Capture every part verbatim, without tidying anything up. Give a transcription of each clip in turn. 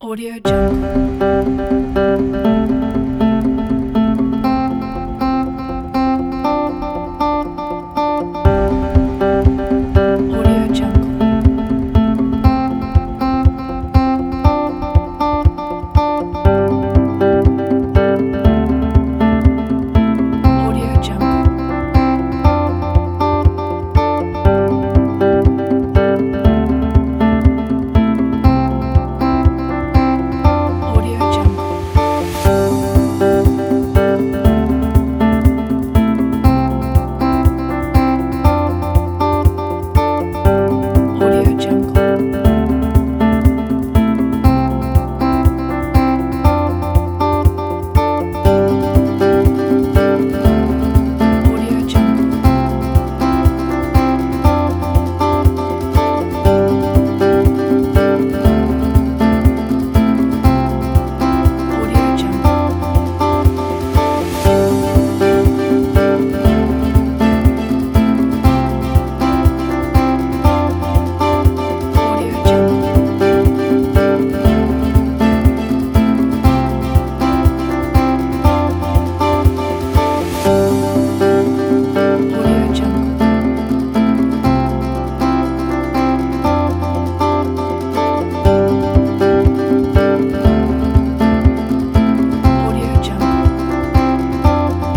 Audio Jungle. Audio Jungle. Audio Jungle. Audio Jungle. Audio Jungle. Audio Jungle. Audio Jungle. Audio Jungle. Audio Jungle. Audio Jungle.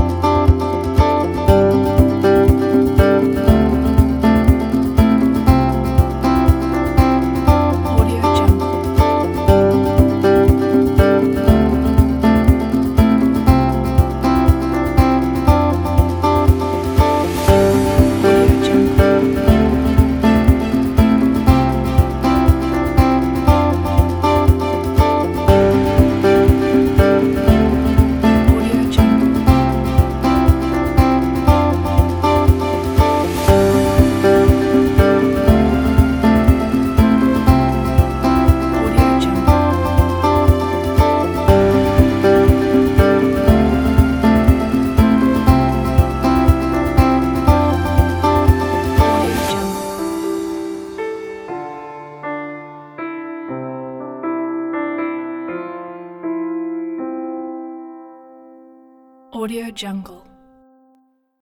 Audio Jungle. Audio Jungle. Audio Jungle. Audio Jungle. Audio Jungle. Audio Jungle.